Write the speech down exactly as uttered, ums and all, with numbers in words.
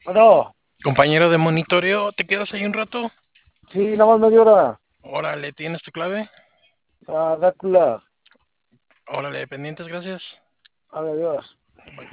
Bueno, Compañero de monitoreo, ¿te quedas ahí un rato? sí, nada más media hora. Órale, ¿tienes tu clave? Ah, Drácula. Órale, pendientes, gracias. Vale, adiós. Bye.